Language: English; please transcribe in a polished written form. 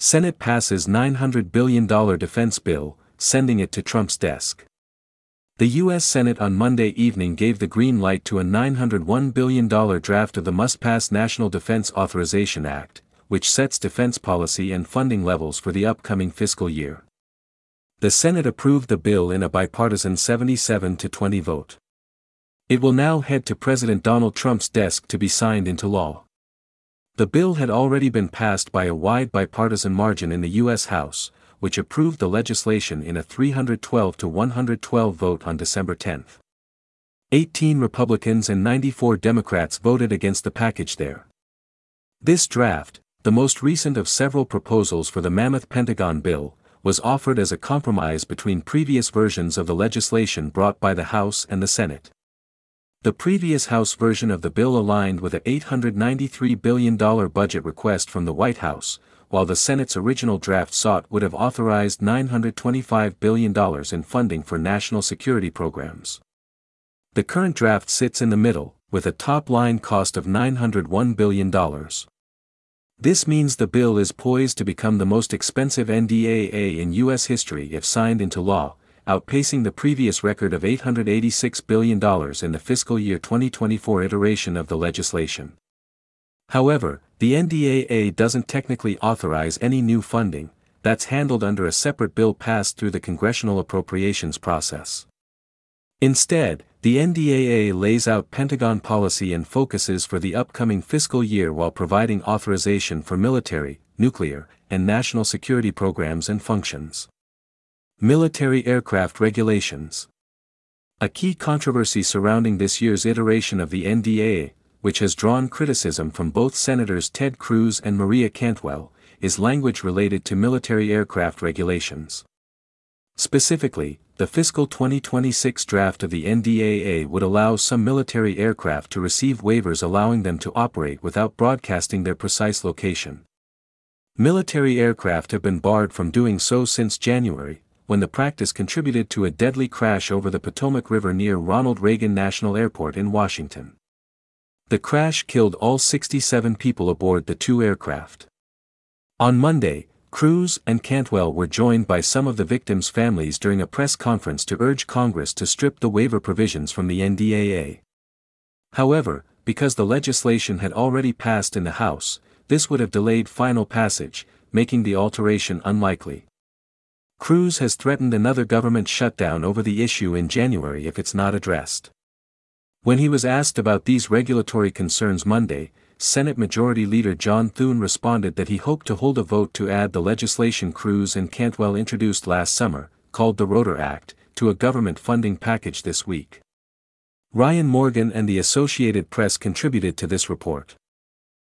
Senate passes $900 billion defense bill, sending it to Trump's desk. The U.S. Senate on Monday evening gave the green light to a $901 billion draft of the must-pass National Defense Authorization Act, which sets defense policy and funding levels for the upcoming fiscal year. The Senate approved the bill in a bipartisan 77-20 vote. It will now head to President Donald Trump's desk to be signed into law. The bill had already been passed by a wide bipartisan margin in the U.S. House, which approved the legislation in a 312-112 vote on December 10. 18 Republicans and 94 Democrats voted against the package there. This draft, the most recent of several proposals for the mammoth Pentagon bill, was offered as a compromise between previous versions of the legislation brought by the House and the Senate. The previous House version of the bill aligned with a $893 billion budget request from the White House, while the Senate's original draft would have authorized $925 billion in funding for national security programs. The current draft sits in the middle, with a top-line cost of $901 billion. This means the bill is poised to become the most expensive NDAA in U.S. history if signed into law, outpacing the previous record of $886 billion in the fiscal year 2024 iteration of the legislation. However, the NDAA doesn't technically authorize any new funding, that's handled under a separate bill passed through the congressional appropriations process. Instead, the NDAA lays out Pentagon policy and focuses for the upcoming fiscal year while providing authorization for military, nuclear, and national security programs and functions. Military aircraft regulations. A key controversy surrounding this year's iteration of the NDAA, which has drawn criticism from both Senators Ted Cruz and Maria Cantwell, is language related to military aircraft regulations. Specifically, the fiscal 2026 draft of the NDAA would allow some military aircraft to receive waivers allowing them to operate without broadcasting their precise location. Military aircraft have been barred from doing so since January, when the practice contributed to a deadly crash over the Potomac River near Ronald Reagan National Airport in Washington. The crash killed all 67 people aboard the two aircraft. On Monday, Cruz and Cantwell were joined by some of the victims' families during a press conference to urge Congress to strip the waiver provisions from the NDAA. However, because the legislation had already passed in the House, this would have delayed final passage, making the alteration unlikely. Cruz has threatened another government shutdown over the issue in January if it's not addressed. When he was asked about these regulatory concerns Monday, Senate Majority Leader John Thune responded that he hoped to hold a vote to add the legislation Cruz and Cantwell introduced last summer, called the Rotor Act, to a government funding package this week. Ryan Morgan and the Associated Press contributed to this report.